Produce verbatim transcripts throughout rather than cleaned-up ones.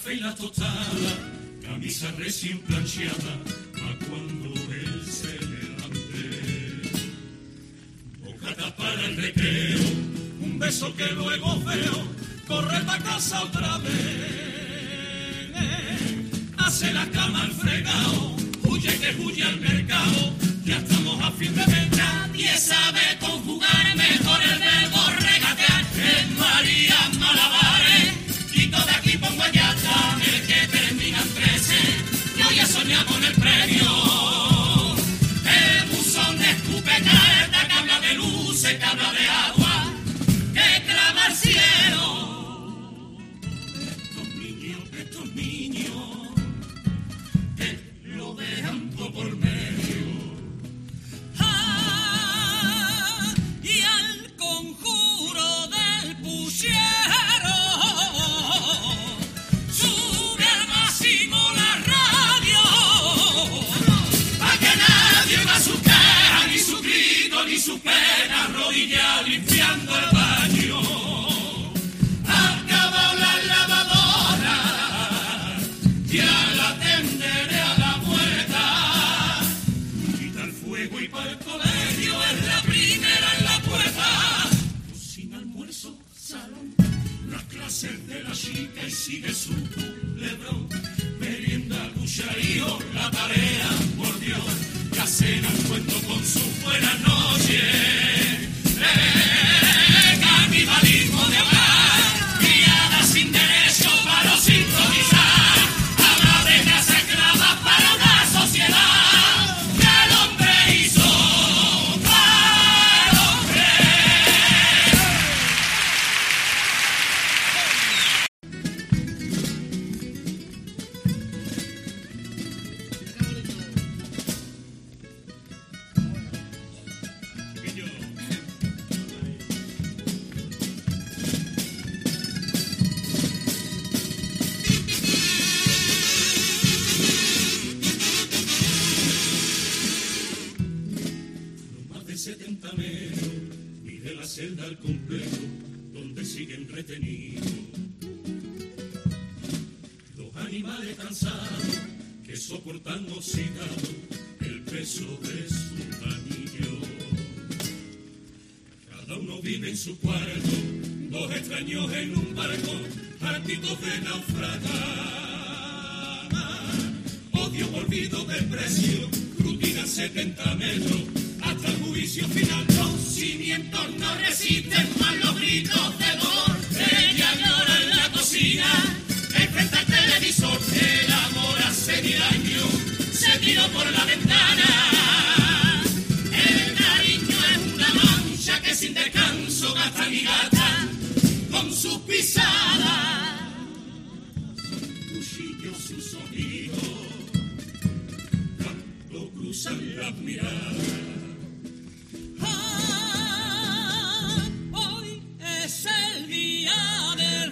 café y la tostada, camisa recién plancheada, pa' cuando él se levante. Bocata para el recreo, un beso que luego veo, corre pa' casa otra vez. Hace la cama al fregado, huye que huye al mercado, ya estamos a fin de mes. Nadie sabe conjugar mejor el verbo regatear, es María Malabares, quito de aquí pongo allá, el que termina en trece, yo ya soñaba con el premio. El buzón de escupeta que habla de luces, que habla de agua, que clama al cielo. Estos niños, estos niños, que lo dejan todo por medio. Ah, y al conjuro del puchero sube al máximo la radio, Pa' que nadie va a su queja, ni su grito, ni su pena, arrodillado limpiando el baño. Acabó la lavadora, ya la tenderé a la puerta. Quita el fuego y para el colegio es la primera en la puerta. Cocina, almuerzo, salón, las clases de la chica y sigue su culebrón. Merienda, cucharillo, la tarea, por Dios, ya cena el cuento con su buenas noches. Eh, canibalismo de hogar, criada sin derecho para sincronizar, habla de casa esclava para una sociedad que el hombre hizo para el hombre. Más de setenta metros, mide la celda al completo, donde siguen retenidos dos animales cansados que soportan oxidado el peso de su anillo. Cada uno vive en su cuarto, dos extraños en un barco, hartitos de naufragar. Odio, olvido, desprecio, rutina setenta metros, hasta el juicio final. Los cimientos no resisten más los gritos de dolor. Ella llora en la cocina, enfrente al televisor. El amor hace mil años se tiró por la ventana. El cariño es una mancha que sin descanso gasta mi gata con sus pisadas. Son cuchillos sus ojitos cuando cruzan las miradas. ah, hoy es el día del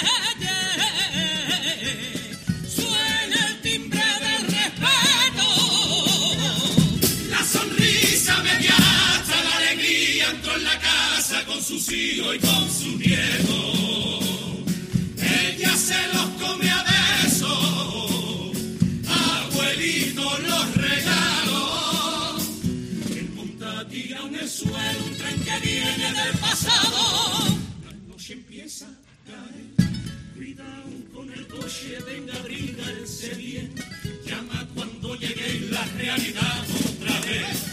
Reyes, suena el timbre del respeto, La sonrisa mediata, la alegría entró en la casa con sus hijos y con su nieto. Ella se los come a besos, abuelito los regaló. El monta tira en el suelo un tren que viene del pasado. La noche empieza a caer, cuidado con el coche, venga, abríguense bien. Llama cuando llegue la realidad otra vez.